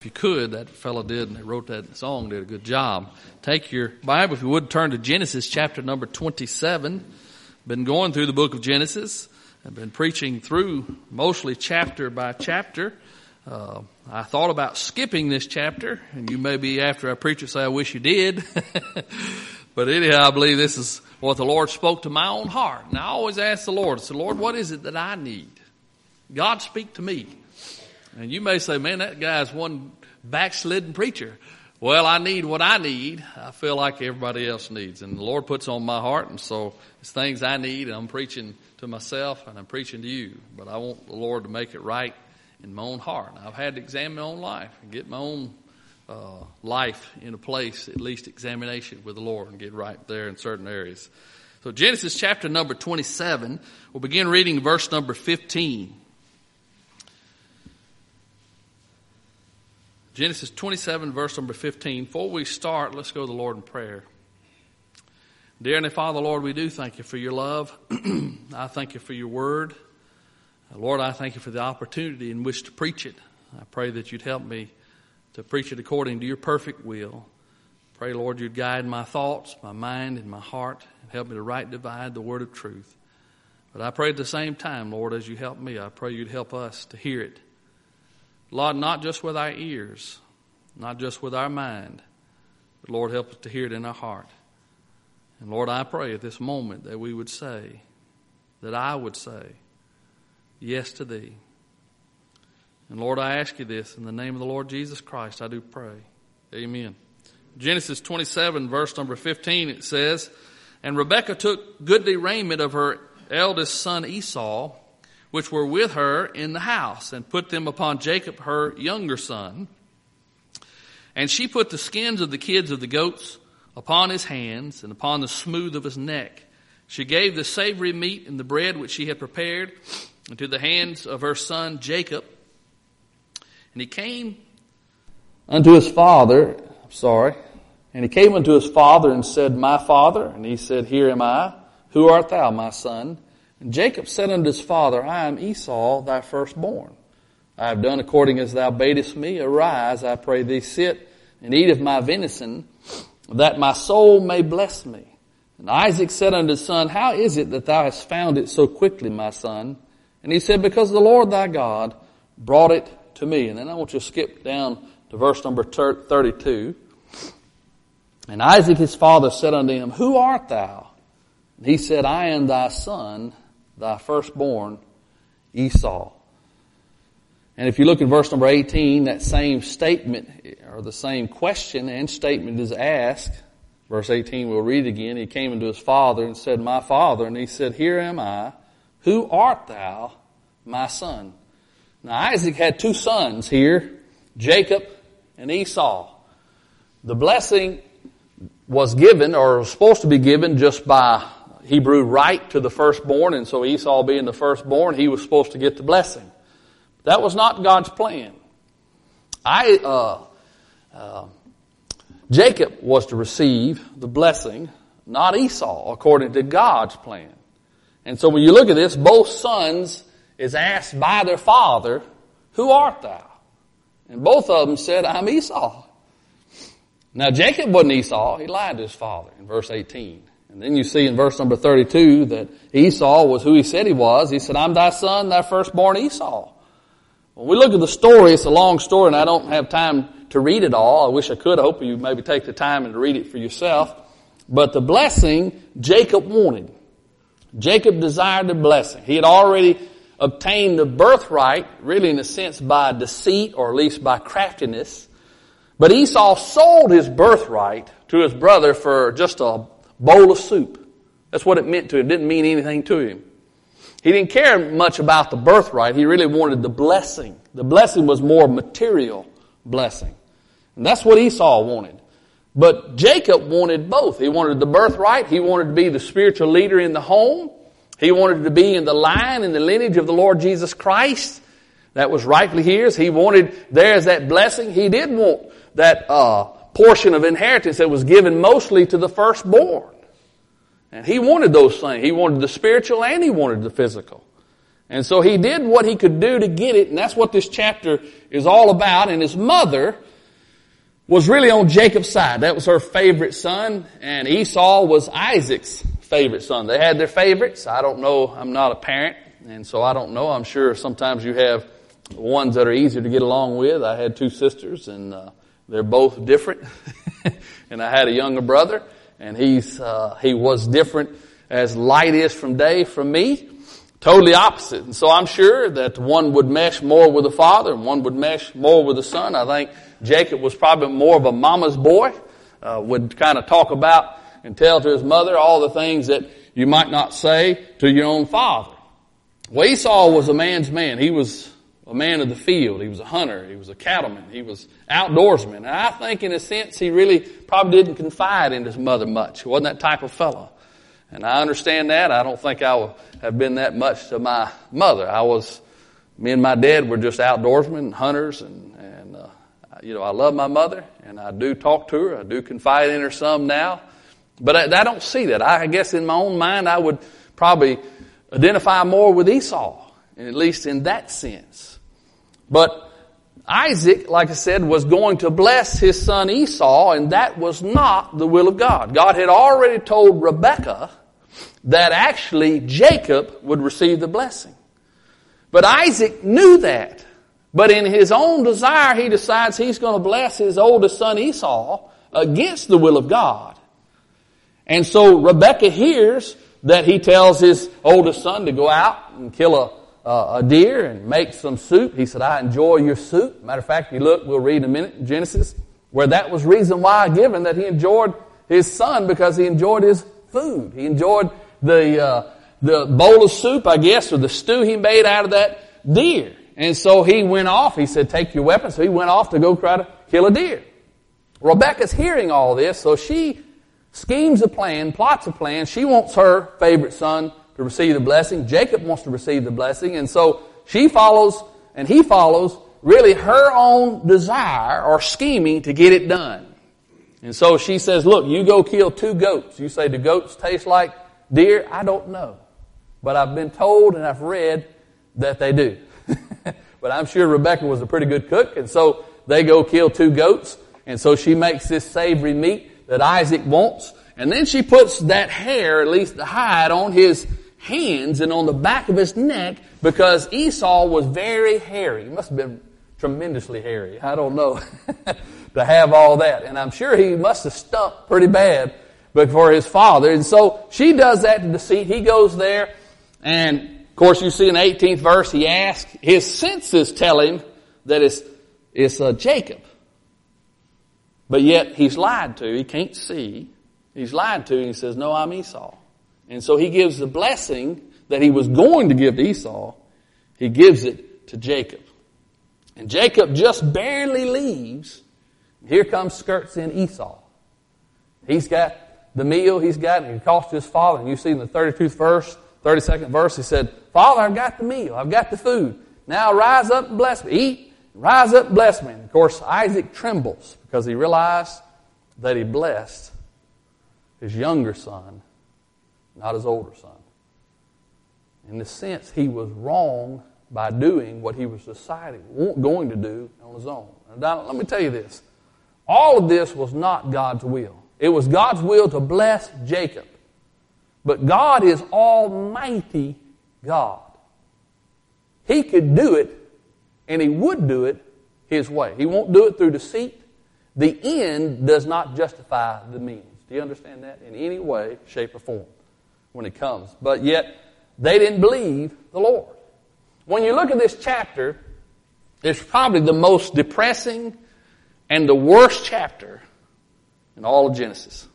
If you could, that fellow did, and they wrote that song, did a good job. Take your Bible, if you would, turn to Genesis chapter number 27. Been going through the book of Genesis. I've been preaching through mostly chapter by chapter. I thought about skipping this chapter, and you may be, after I preach it, say, I wish you did. But anyhow, I believe this is what the Lord spoke to my own heart. And I always ask the Lord, I say, Lord, what is it that I need? God, speak to me. And you may say, man, that guy's one backslidden preacher. Well, I need what I need. I feel like everybody else needs. And the Lord puts on my heart, and so it's things I need, and I'm preaching to myself, and I'm preaching to you. But I want the Lord to make it right in my own heart. And I've had to examine my own life and get my own life in a place, at least examination with the Lord, and get right there in certain areas. So Genesis chapter number 27, we'll begin reading verse number 15. Genesis 27, verse number 15. Before we start, let's go to the Lord in prayer. Dear Heavenly Father, Lord, we do thank you for your love. I thank you for your word. Lord, I thank you for the opportunity in which to preach it. I pray that you'd help me to preach it according to your perfect will. Pray, Lord, you'd guide my thoughts, my mind, and my heart, and help me to rightly divide the word of truth. But I pray at the same time, Lord, as you help me, I pray you'd help us to hear it. Lord, not just with our ears, not just with our mind, but Lord, help us to hear it in our heart. And Lord, I pray at this moment that we would say, that I would say, yes to thee. And Lord, I ask you this in the name of the Lord Jesus Christ, I do pray. Amen. Genesis 27, verse number 15, it says, And Rebekah took goodly raiment of her eldest son Esau, which were with her in the house, and put them upon Jacob, her younger son. And she put the skins of the kids of the goats upon his hands and upon the smooth of his neck. She gave the savory meat and the bread which she had prepared into the hands of her son Jacob. And he came unto his father, and he came unto his father and said, My father. And he said, Here am I. Who art thou, my son? And Jacob said unto his father, I am Esau, thy firstborn. I have done according as thou badest me. Arise, I pray thee, sit and eat of my venison, that my soul may bless me. And Isaac said unto his son, How is it that thou hast found it so quickly, my son? And he said, Because the Lord thy God brought it to me. And then I want you to skip down to verse number 32. And Isaac his father said unto him, Who art thou? And he said, I am thy son, thy firstborn, Esau. And if you look at verse number 18, that same statement, or the same question and statement is asked. Verse 18, we'll read again. He came unto his father and said, My father. And he said, Here am I. Who art thou, my son? Now Isaac had two sons here, Jacob and Esau. The blessing was given, or was supposed to be given, just by Hebrew right to the firstborn, and so Esau being the firstborn, he was supposed to get the blessing. That was not God's plan. Jacob was to receive the blessing, not Esau, according to God's plan. And so when you look at this, both sons is asked by their father, Who art thou? And both of them said, I'm Esau. Now Jacob wasn't Esau, he lied to his father in verse 18. And then you see in verse number 32 that Esau was who he said he was. He said, I'm thy son, thy firstborn Esau. When we look at the story, it's a long story and I don't have time to read it all. I wish I could. I hope you maybe take the time and read it for yourself. But the blessing Jacob wanted. Jacob desired the blessing. He had already obtained the birthright, really in a sense by deceit or at least by craftiness. But Esau sold his birthright to his brother for just a bowl of soup. That's what it meant to him. It didn't mean anything to him. He didn't care much about the birthright. He really wanted the blessing. The blessing was more material blessing. And that's what Esau wanted. But Jacob wanted both. He wanted the birthright. He wanted to be the spiritual leader in the home. He wanted to be in the line and the lineage of the Lord Jesus Christ. That was rightly his. He wanted there's that blessing. He did want that portion of inheritance that was given mostly to the firstborn. And he wanted those things. He wanted the spiritual and he wanted the physical. And so he did what he could do to get it, and that's what this chapter is all about. And his mother was really on Jacob's side. That was her favorite son, and Esau was Isaac's favorite son. They had their favorites. I don't know. I'm not a parent, and so I don't know. I'm sure sometimes you have ones that are easier to get along with. I had two sisters, and they're both different. And I had a younger brother, and he was different as light is from day from me. Totally opposite. And so I'm sure that one would mesh more with the father and one would mesh more with the son. I think Jacob was probably more of a mama's boy, would kind of talk about and tell to his mother all the things that you might not say to your own father. Well, Esau was a man's man. He was a man of the field. He was a hunter. He was a cattleman. He was outdoorsman. And I think in a sense he really probably didn't confide in his mother much. He wasn't that type of fellow. And I understand that. I don't think I would have been that much to my mother. Me and my dad were just outdoorsmen and hunters, and I love my mother, and I do talk to her. I do confide in her some now. But I don't see that. I guess in my own mind I would probably identify more with Esau, at least in that sense. But Isaac, like I said, was going to bless his son Esau, and that was not the will of God. God had already told Rebekah that actually Jacob would receive the blessing. But Isaac knew that. But in his own desire, he decides he's going to bless his oldest son Esau against the will of God. And so Rebekah hears that he tells his oldest son to go out and kill a deer and make some soup. He said, I enjoy your soup. Matter of fact, we'll read in a minute in Genesis, where that was reason why given that he enjoyed his son, because he enjoyed his food. He enjoyed the bowl of soup, I guess, or the stew he made out of that deer. And so he went off. He said, take your weapon. So he went off to go try to kill a deer. Rebekah's hearing all this, so she schemes a plan, plots a plan. She wants her favorite son to receive the blessing. Jacob wants to receive the blessing. And so she follows, and he follows, really her own desire or scheming to get it done. And so she says, look, you go kill 2 goats. You say, do goats taste like deer? I don't know. But I've been told and I've read that they do. But I'm sure Rebekah was a pretty good cook. And so they go kill 2 goats. And so she makes this savory meat that Isaac wants. And then she puts that hair, at least the hide, on his hands and on the back of his neck, because Esau was very hairy. He must have been tremendously hairy. I don't know. To have all that. And I'm sure he must have stunk pretty bad before his father. And so she does that to deceit. He goes there, and of course you see in the 18th verse, he asks, his senses tell him that it's Jacob. But yet he's lied to. He can't see. He's lied to, and he says, no, I'm Esau. And so he gives the blessing that he was going to give to Esau. He gives it to Jacob. And Jacob just barely leaves. Here comes skirts in Esau. He's got the meal he's got, and he calls to his father. And you see in the 32nd verse, he said, Father, I've got the meal. I've got the food. Now rise up and bless me. Eat. Rise up and bless me. And of course, Isaac trembles because he realized that he blessed his younger son, not his older son. In a sense, he was wrong by doing what he was going to do on his own. Now, let me tell you this. All of this was not God's will. It was God's will to bless Jacob. But God is Almighty God. He could do it, and He would do it His way. He won't do it through deceit. The end does not justify the means. Do you understand that? In any way, shape, or form when it comes. But yet, they didn't believe the Lord. When you look at this chapter, it's probably the most depressing and the worst chapter in all of Genesis.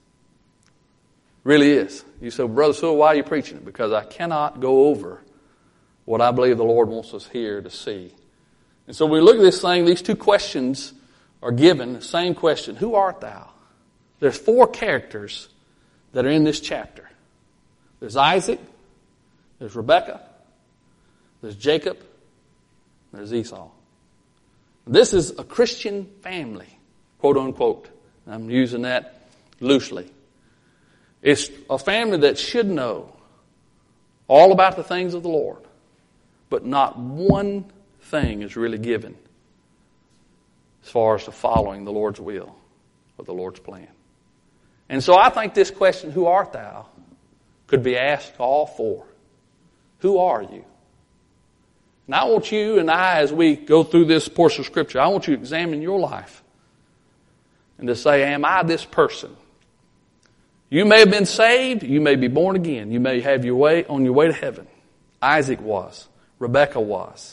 Really is. You say, Brother Sewell, why are you preaching it? Because I cannot go over what I believe the Lord wants us here to see. And so we look at this thing, these 2 questions are given, the same question, who art thou? There's 4 characters that are in this chapter. There's Isaac, there's Rebekah, there's Jacob, there's Esau. This is a Christian family, quote unquote. I'm using that loosely. It's a family that should know all about the things of the Lord. but not one thing is really given as far as to following the Lord's will or the Lord's plan. And so I think this question, who art thou, could be asked to all four. Who are you? And I want you and I, as we go through this portion of Scripture, I want you to examine your life and to say, am I this person? You may have been saved. You may be born again. You may have your way on your way to heaven. Isaac was. Rebekah was.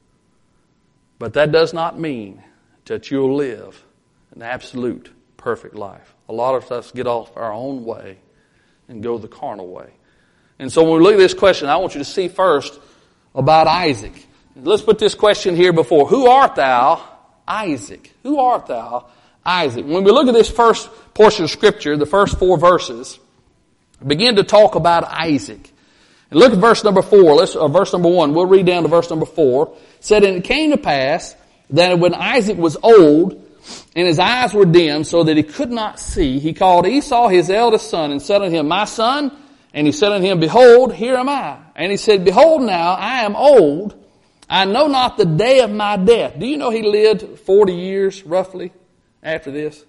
But that does not mean that you'll live an absolute perfect life. A lot of us get off our own way and go the carnal way. And so when we look at this question, I want you to see first about Isaac. Let's put this question here before. Who art thou, Isaac? Who art thou, Isaac? When we look at this first portion of Scripture, the first 4 verses, begin to talk about Isaac. And look at verse number 4. Verse number 1. We'll read down to verse number 4. It said, and it came to pass that when Isaac was old, and his eyes were dim, so that he could not see, he called Esau his eldest son, and said unto him, my son. And he said unto him, behold, here am I. And he said, behold now, I am old. I know not the day of my death. Do you know he lived 40 years roughly after this?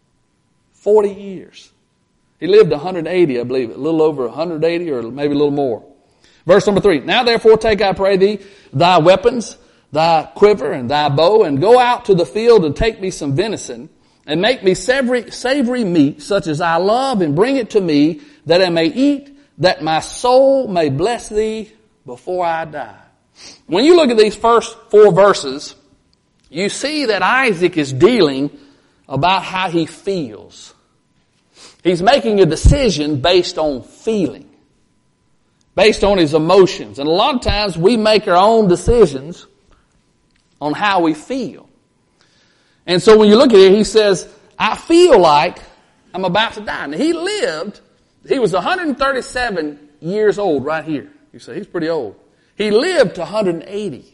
40 years. He lived 180, I believe, a little over 180 or maybe a little more. Verse number 3. Now therefore take, I pray thee, thy weapons, thy quiver and thy bow, and go out to the field and take me some venison, and make me savory meat, such as I love, and bring it to me, that I may eat, that my soul may bless thee before I die. When you look at these first 4 verses, you see that Isaac is dealing about how he feels. He's making a decision based on feeling, based on his emotions. And a lot of times we make our own decisions on how we feel. And so when you look at it, he says, I feel like I'm about to die. Now he was 137 years old right here. You say, he's pretty old. He lived to 180.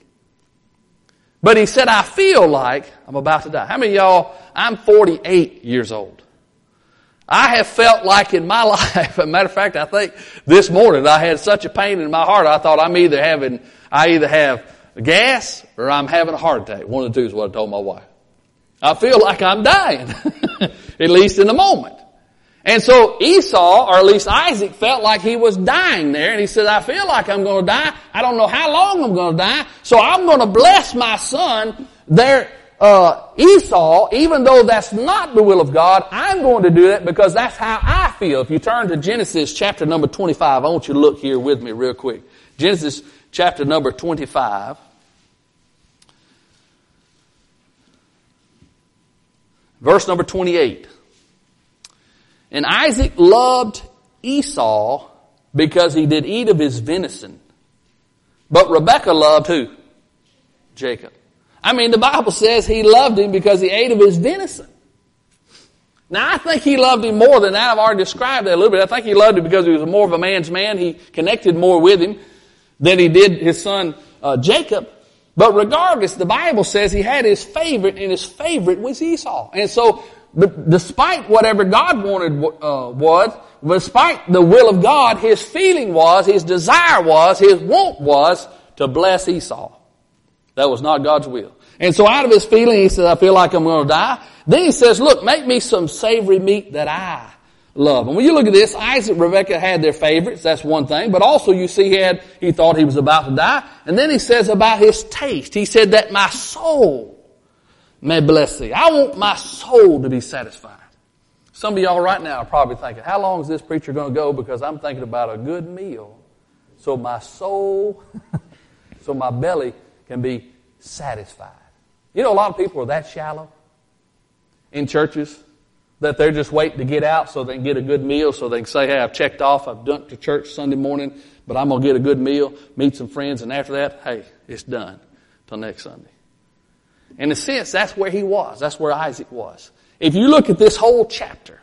But he said, I feel like I'm about to die. How many of y'all, I'm 48 years old. I have felt like in my life, as a matter of fact, I think this morning I had such a pain in my heart, I thought I either have gas or I'm having a heart attack. One of the two is what I told my wife. I feel like I'm dying, at least in the moment. And so Esau, or at least Isaac, felt like he was dying there. And he said, I feel like I'm going to die. I don't know how long I'm going to die. So I'm going to bless my son there, Esau, even though that's not the will of God. I'm going to do that because that's how I feel. If you turn to Genesis chapter number 25, I want you to look here with me real quick. Genesis chapter number 25. Verse number 28. And Isaac loved Esau because he did eat of his venison. But Rebekah loved who? Jacob. I mean, the Bible says he loved him because he ate of his venison. Now, I think he loved him more than that. I've already described that a little bit. I think he loved him because he was more of a man's man. He connected more with him than he did his son Jacob. But regardless, the Bible says he had his favorite, and his favorite was Esau. And so, despite whatever God wanted despite the will of God, his feeling was, his desire was, his want was to bless Esau. That was not God's will. And so out of his feeling, he said, I feel like I'm going to die. Then he says, look, make me some savory meat that I love. And when you look at this, Isaac and Rebekah had their favorites. That's one thing. But also you see he thought he was about to die. And then he says about his taste. He said that my soul may bless thee. I want my soul to be satisfied. Some of y'all right now are probably thinking, how long is this preacher going to go? Because I'm thinking about a good meal. So my soul, so my belly can be satisfied. You know, a lot of people are that shallow in churches that they're just waiting to get out so they can get a good meal, so they can say, hey, I've checked off, I've done to church Sunday morning, but I'm going to get a good meal, meet some friends, and after that, hey, it's done till next Sunday. In a sense, that's where he was. That's where Isaac was. If you look at this whole chapter,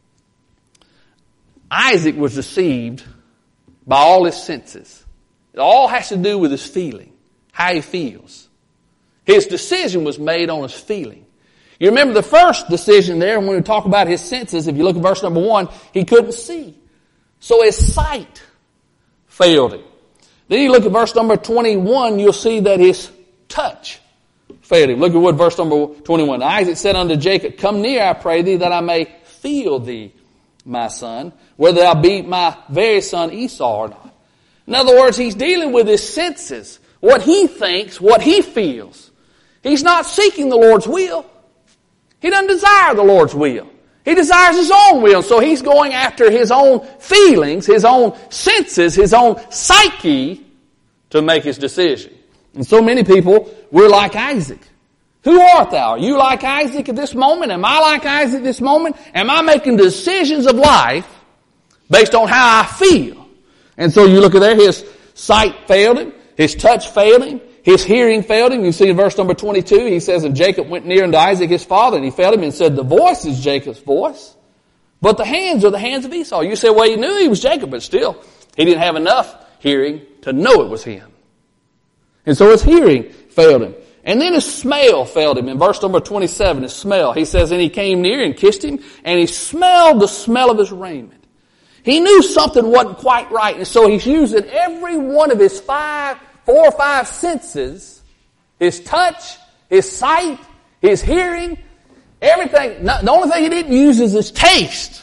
Isaac was deceived by all his senses. It all has to do with his feeling, how he feels. His decision was made on his feeling. You remember the first decision there, when we talk about his senses, if you look at verse number 1, he couldn't see. So his sight failed him. Then you look at verse number 21, you'll see that his touch failed him. Look at what verse number 21. Isaac said unto Jacob, come near, I pray thee, that I may feel thee, my son, whether thou be my very son Esau or not. In other words, he's dealing with his senses, what he thinks, what he feels. He's not seeking the Lord's will. He doesn't desire the Lord's will. He desires his own will. So he's going after his own feelings, his own senses, his own psyche to make his decision. And so many people, we're like Isaac. Who art thou? Are you like Isaac at this moment? Am I like Isaac at this moment? Am I making decisions of life based on how I feel? And so you look at there, his sight failed him, his touch failed him, his hearing failed him. You see in verse number 22, he says, and Jacob went near unto Isaac his father, and he failed him and said, the voice is Jacob's voice, but the hands are the hands of Esau. You say, well, he knew he was Jacob, but still, he didn't have enough hearing to know it was him. And so his hearing failed him. And then his smell failed him. In verse number 27, his smell. He says, and he came near and kissed him, and he smelled the smell of his raiment. He knew something wasn't quite right, and so he's using every one of his 4 or 5 senses, his touch, his sight, his hearing, everything. The only thing he didn't use is his taste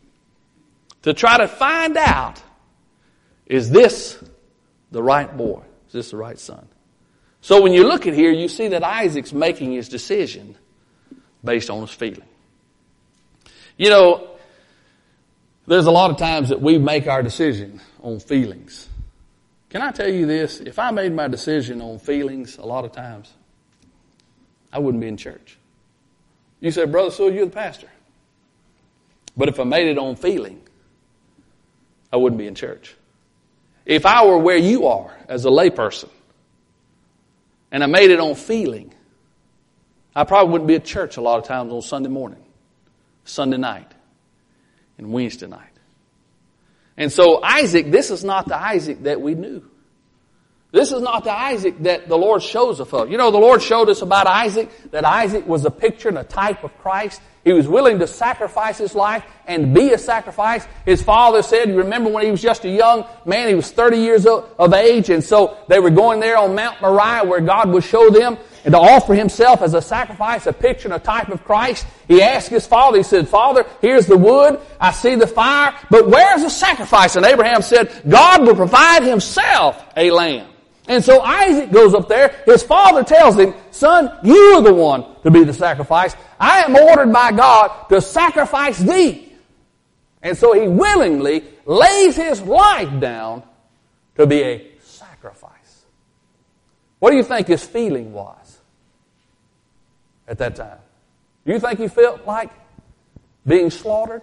to try to find out, is this the right boy? Is this the right son? So when you look at here, you see that Isaac's making his decision based on his feeling. You know, there's a lot of times that we make our decision on feelings. Can I tell you this? If I made my decision on feelings a lot of times, I wouldn't be in church. You say, Brother Sewell, you're the pastor. But if I made it on feeling, I wouldn't be in church. If I were where you are as a layperson, and I made it on feeling, I probably wouldn't be at church a lot of times on Sunday morning, Sunday night, and Wednesday night. And so Isaac, this is not the Isaac that we knew. This is not the Isaac that the Lord shows us of. You know, the Lord showed us about Isaac, that Isaac was a picture and a type of Christ. He was willing to sacrifice his life and be a sacrifice. His father said, you remember when he was just a young man, he was 30 years of age, and so they were going there on Mount Moriah where God would show them and to offer himself as a sacrifice, a picture and a type of Christ. He asked his father, he said, Father, here's the wood, I see the fire, but where's the sacrifice? And Abraham said, God will provide himself a lamb. And so Isaac goes up there. His father tells him, son, you are the one to be the sacrifice. I am ordered by God to sacrifice thee. And so he willingly lays his life down to be a sacrifice. What do you think his feeling was at that time? Do you think he felt like being slaughtered?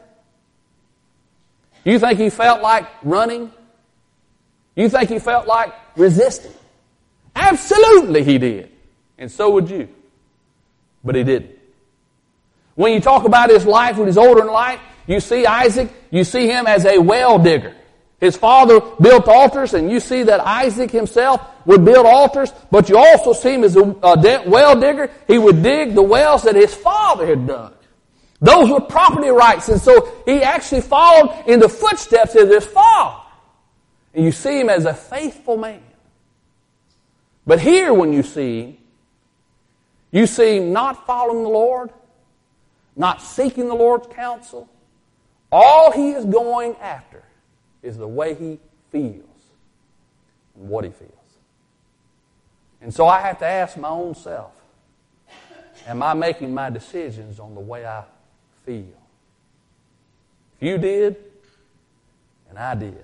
Do you think he felt like running? You think he felt like resisting? Absolutely he did. And so would you. But he didn't. When you talk about his life when he's older in life, you see Isaac, you see him as a well digger. His father built altars, and you see that Isaac himself would build altars, but you also see him as a well digger. He would dig the wells that his father had dug. Those were property rights, and so he actually followed in the footsteps of his father. And you see him as a faithful man. But here when you see him not following the Lord, not seeking the Lord's counsel. All he is going after is the way he feels and what he feels. And so I have to ask my own self, am I making my decisions on the way I feel? If you did, and I did,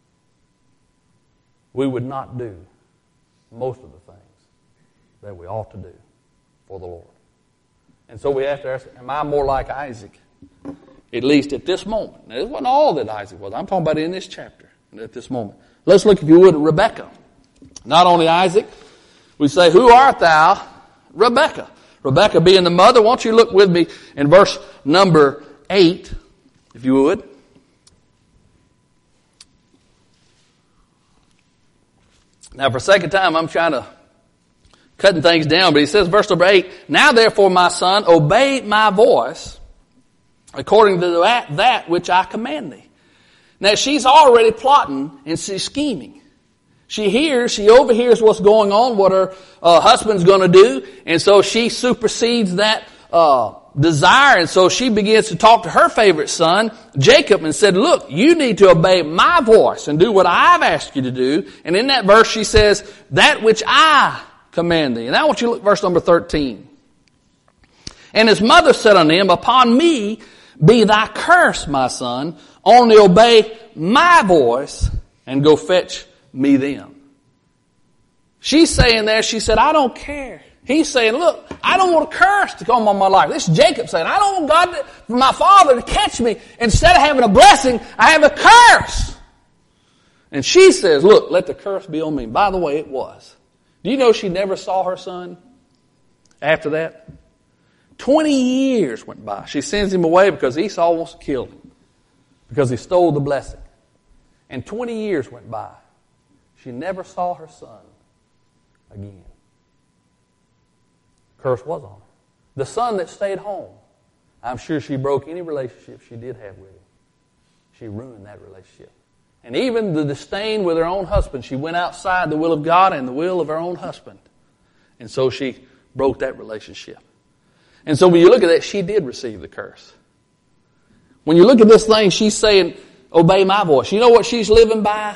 we would not do most of the things that we ought to do for the Lord. And so we have to ask, am I more like Isaac? At least at this moment. Now, it wasn't all that Isaac was. I'm talking about in this chapter, at this moment. Let's look, if you would, at Rebekah. Not only Isaac, we say, who art thou? Rebekah. Rebekah being the mother. Won't you look with me in verse number 8, if you would. Now, for sake of time, I'm trying to cutting things down, but he says, verse number 8, now therefore, my son, obey my voice according to that which I command thee. Now, she's already plotting and she's scheming. She overhears what's going on, what her husband's going to do, and so she supersedes that desire, and so she begins to talk to her favorite son, Jacob, and said, look, you need to obey my voice and do what I've asked you to do. And in that verse she says, that which I command thee. And I want you to look at verse number 13. And his mother said unto him, upon me be thy curse, my son, only obey my voice and go fetch me them. She's saying there, she said, I don't care. He's saying, look, I don't want a curse to come on my life. This is Jacob saying, I don't want God, my father, to catch me. Instead of having a blessing, I have a curse. And she says, look, let the curse be on me. By the way, it was. Do you know she never saw her son after that? 20 years went by. She sends him away because Esau wants to kill him, because he stole the blessing. And 20 years went by. She never saw her son again. Curse was on her. The son that stayed home, I'm sure she broke any relationship she did have with him. She ruined that relationship. And even the disdain with her own husband, she went outside the will of God and the will of her own husband. And so she broke that relationship. And so when you look at that, she did receive the curse. When you look at this thing, she's saying, obey my voice. You know what she's living by?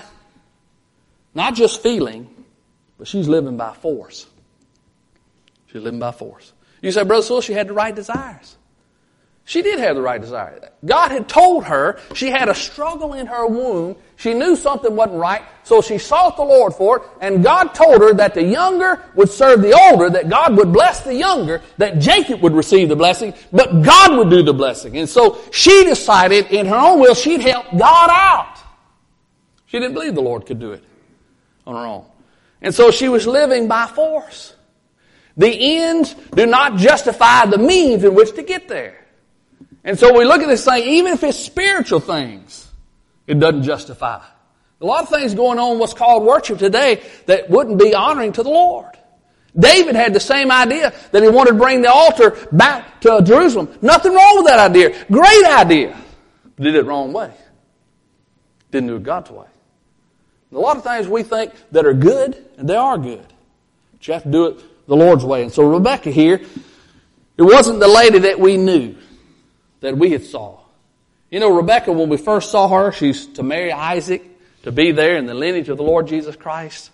Not just feeling, but she's living by force. She's living by force. You say, Brother Sewell, she had the right desires. She did have the right desire. God had told her she had a struggle in her womb. She knew something wasn't right, so she sought the Lord for it, and God told her that the younger would serve the older, that God would bless the younger, that Jacob would receive the blessing, but God would do the blessing. And so she decided in her own will she'd help God out. She didn't believe the Lord could do it on her own. And so she was living by force. The ends do not justify the means in which to get there. And so we look at this thing, even if it's spiritual things, it doesn't justify. A lot of things going on in what's called worship today that wouldn't be honoring to the Lord. David had the same idea that he wanted to bring the altar back to Jerusalem. Nothing wrong with that idea. Great idea. But did it the wrong way. Didn't do it God's way. A lot of things we think that are good, and they are good. But you have to do it the Lord's way. And so Rebecca here, it wasn't the lady that we knew, that we had saw. You know, Rebecca, when we first saw her, she's to marry Isaac, to be there in the lineage of the Lord Jesus Christ.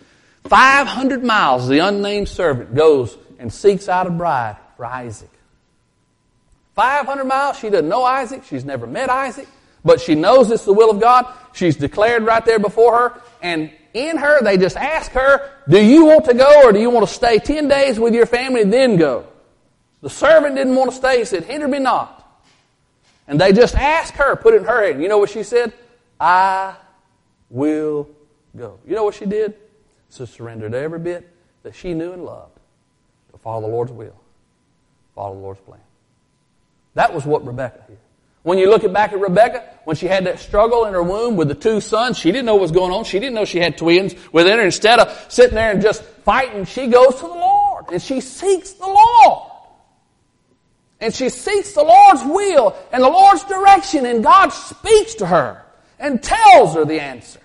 500 miles, the unnamed servant goes and seeks out a bride for Isaac. 500 miles, she doesn't know Isaac, she's never met Isaac, but she knows it's the will of God. She's declared right there before her, and in her, they just ask her, do you want to go or do you want to stay 10 days with your family and then go? The servant didn't want to stay. He said, hinder me not. And they just asked her, put it in her head. You know what she said? I will go. You know what she did? So surrendered every bit that she knew and loved to follow the Lord's will, follow the Lord's plan. That was what Rebecca did. When you look back at Rebecca, when she had that struggle in her womb with the two sons, she didn't know what was going on. She didn't know she had twins within her. Instead of sitting there and just fighting, she goes to the Lord and she seeks the Lord. And she seeks the Lord's will and the Lord's direction, and God speaks to her and tells her the answer.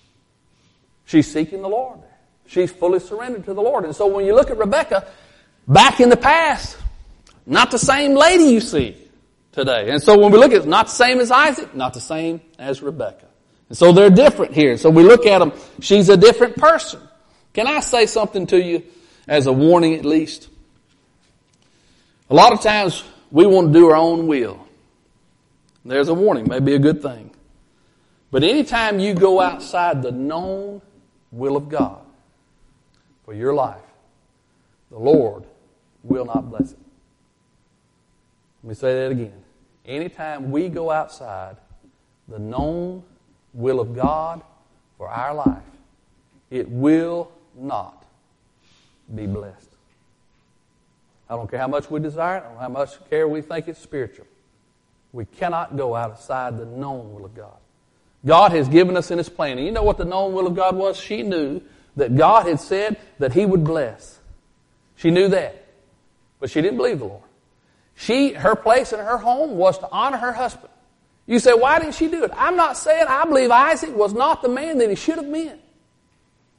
She's seeking the Lord. She's fully surrendered to the Lord. And so when you look at Rebecca, back in the past, not the same lady you see today. And so when we look at it, not the same as Isaac, not the same as Rebecca. And so they're different here. So we look at them, she's a different person. Can I say something to you as a warning at least? A lot of times we want to do our own will. There's a warning, maybe a good thing. But anytime you go outside the known will of God for your life, the Lord will not bless it. Let me say that again. Anytime we go outside the known will of God for our life, it will not be blessed. I don't care how much we desire it, I don't know how much care we think it's spiritual. We cannot go outside the known will of God. God has given us in His plan. And you know what the known will of God was? She knew that God had said that He would bless. She knew that. But she didn't believe the Lord. Her place in her home was to honor her husband. You say, why didn't she do it? I'm not saying I believe Isaac was not the man that he should have been.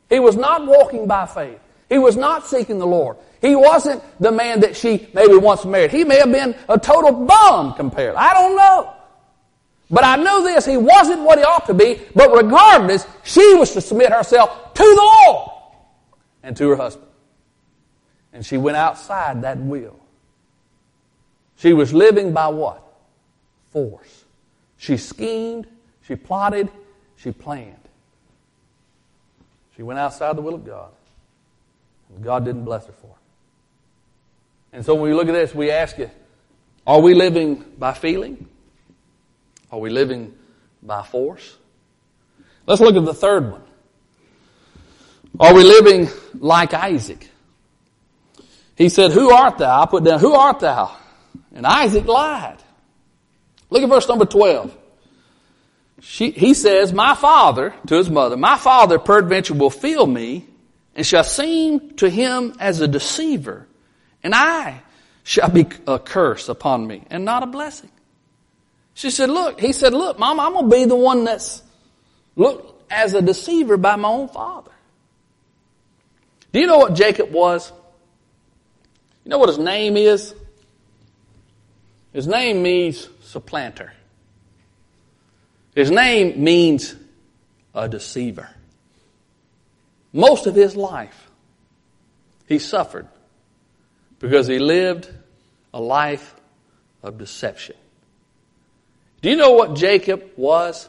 He was not walking by faith. He was not seeking the Lord. He wasn't the man that she maybe once married. He may have been a total bum compared. I don't know. But I know this, he wasn't what he ought to be, but regardless, she was to submit herself to the Lord and to her husband. And she went outside that will. She was living by what? Force. She schemed, she plotted, she planned. She went outside the will of God. And God didn't bless her for it. And so when we look at this, we ask you, are we living by feeling? Are we living by force? Let's look at the third one. Are we living like Isaac? He said, who art thou? I put down, who art thou? And Isaac lied. Look at verse number 12. He says, my father, to his mother, my father peradventure will feel me, and shall seem to him as a deceiver, and I shall be a curse upon me, and not a blessing. She said, look, he said, look, Mama, I'm going to be the one that's looked as a deceiver by my own father. Do you know what Jacob was? You know what his name is? His name means supplanter. His name means a deceiver. Most of his life, he suffered because he lived a life of deception. Do you know what Jacob was?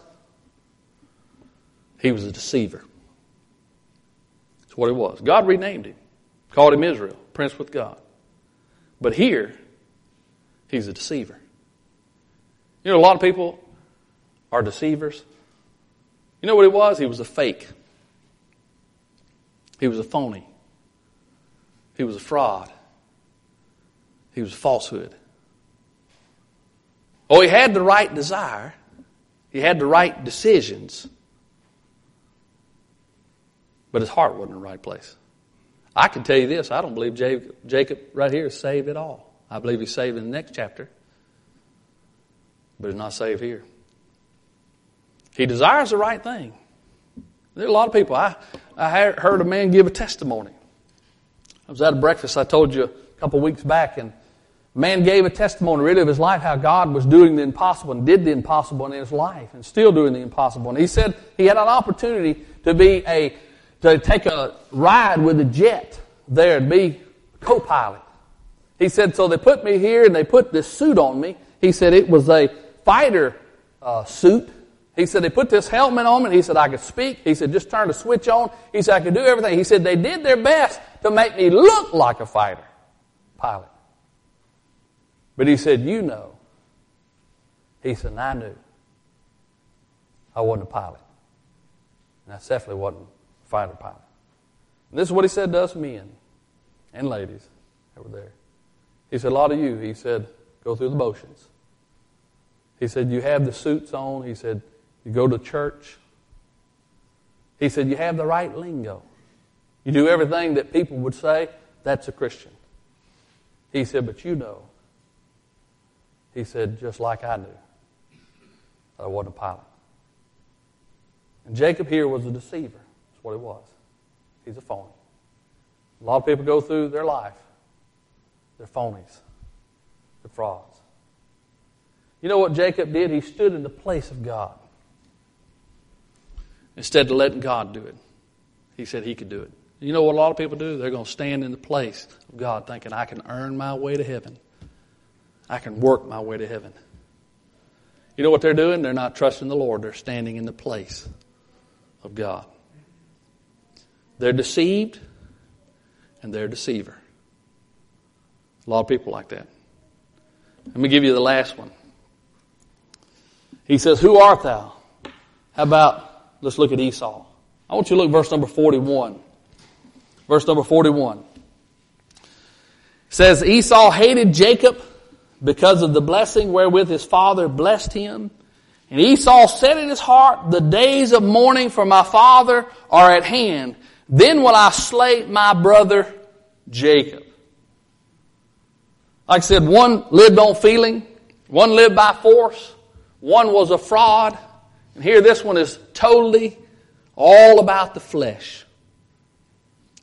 He was a deceiver. That's what he was. God renamed him, called him Israel, prince with God. But here, he's a deceiver. You know, a lot of people are deceivers. You know what he was? He was a fake. He was a phony. He was a fraud. He was a falsehood. Oh, he had the right desire. He had the right decisions. But his heart wasn't in the right place. I can tell you this. I don't believe Jacob right here is saved at all. I believe he's saved in the next chapter. But he's not saved here. He desires the right thing. There are a lot of people. I heard a man give a testimony. I was at a breakfast I told you a couple of weeks back, and a man gave a testimony really of his life, how God was doing the impossible and did the impossible in his life and still doing the impossible. And he said he had an opportunity to take a ride with a jet there and be co-pilot. He said, so they put me here and they put this suit on me. He said it was a fighter suit. He said they put this helmet on me. He said I could speak. He said just turn the switch on. He said I could do everything. He said they did their best to make me look like a fighter pilot. But he said, you know. He said, and I knew I wasn't a pilot. And I definitely wasn't a fighter pilot. And this is what he said to us men and ladies that were there. He said, a lot of you, he said, go through the motions. He said, you have the suits on. He said, you go to church. He said, you have the right lingo. You do everything that people would say, that's a Christian. He said, but you know. He said, just like I knew, that I wasn't a pilot. And Jacob here was a deceiver. That's what he was. He's a phony. A lot of people go through their life. They're phonies. They're frauds. You know what Jacob did? He stood in the place of God. Instead of letting God do it, he said he could do it. You know what a lot of people do? They're going to stand in the place of God thinking, I can earn my way to heaven. I can work my way to heaven. You know what they're doing? They're not trusting the Lord. They're standing in the place of God. They're deceived and they're a deceiver. A lot of people like that. Let me give you the last one. He says, who art thou? How about, let's look at Esau. I want you to look at verse number 41. Verse number 41. It says, Esau hated Jacob because of the blessing wherewith his father blessed him. And Esau said in his heart, the days of mourning for my father are at hand. Then will I slay my brother Jacob. Like I said, one lived on feeling. One lived by force. One was a fraud. And here this one is totally all about the flesh.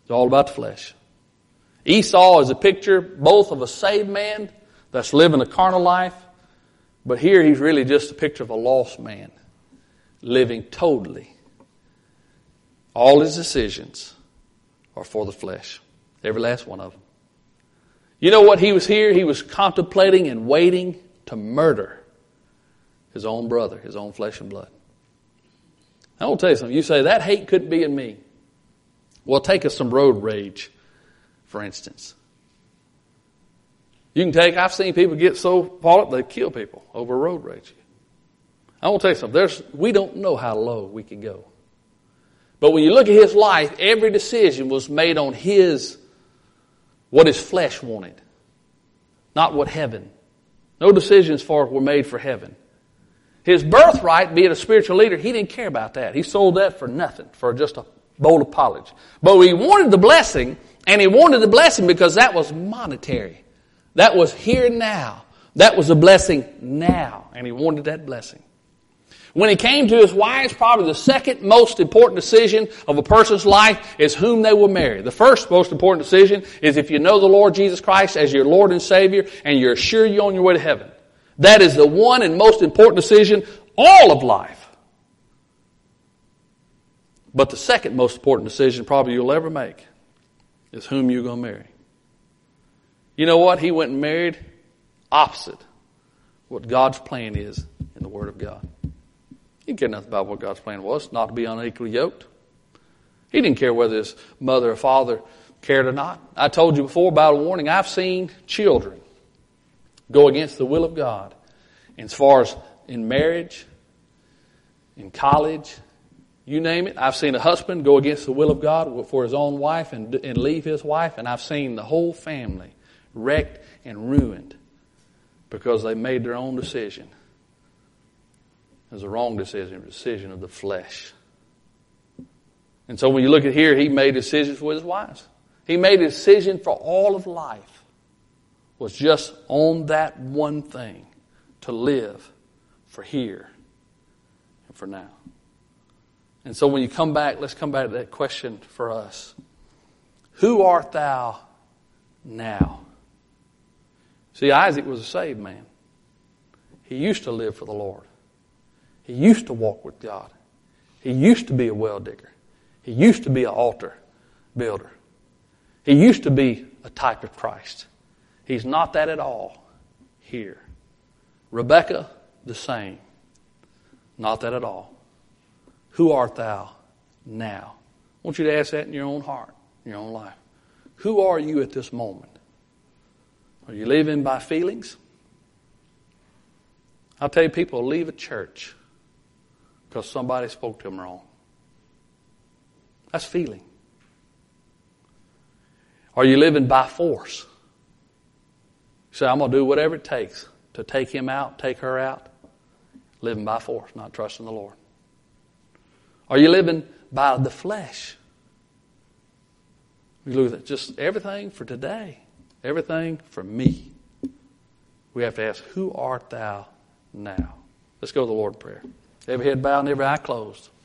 It's all about the flesh. Esau is a picture both of a saved man that's living a carnal life, but here he's really just a picture of a lost man living totally. All his decisions are for the flesh. Every last one of them. You know what he was here? He was contemplating and waiting to murder his own brother, his own flesh and blood. I will tell you something. You say, that hate couldn't be in me. Well, take us some road rage, for instance. I've seen people get so fought up they kill people over road rage. I will tell you something. We don't know how low we can go. But when you look at his life, every decision was made on what his flesh wanted, not what heaven. No decisions were made for heaven. His birthright, being a spiritual leader, he didn't care about that. He sold that for nothing, for just a bowl of porridge. But he wanted the blessing, and he wanted the blessing because that was monetary. That was here and now. That was a blessing now, and he wanted that blessing. When he came to his wives, probably the second most important decision of a person's life is whom they will marry. The first most important decision is if you know the Lord Jesus Christ as your Lord and Savior and you're sure you're on your way to heaven. That is the one and most important decision all of life. But the second most important decision probably you'll ever make is whom you're going to marry. You know what? He went and married opposite what God's plan is in the Word of God. He didn't care nothing about what God's plan was, not to be unequally yoked. He didn't care whether his mother or father cared or not. I told you before about a warning. I've seen children go against the will of God as far as in marriage, in college, you name it. I've seen a husband go against the will of God for his own wife and leave his wife, and I've seen the whole family wrecked and ruined because they made their own decision. It was a wrong decision, a decision of the flesh. And so when you look at here, he made decisions with his wives. He made a decision for all of life. Was just on that one thing, to live for here and for now. And so when you come back, let's come back to that question for us. Who art thou now? See, Isaac was a saved man. He used to live for the Lord. He used to walk with God. He used to be a well digger. He used to be an altar builder. He used to be a type of Christ. He's not that at all here. Rebecca, the same. Not that at all. Who art thou now? I want you to ask that in your own heart, in your own life. Who are you at this moment? Are you living by feelings? I'll tell you, people leave a church because somebody spoke to them wrong. That's feeling. Are you living by force? You say, I'm going to do whatever it takes to take him out, take her out. Living by force, not trusting the Lord. Are you living by the flesh? We look at just everything for today. Everything for me. We have to ask, who art thou now? Let's go to the Lord in prayer. Every head bowed and every eye closed.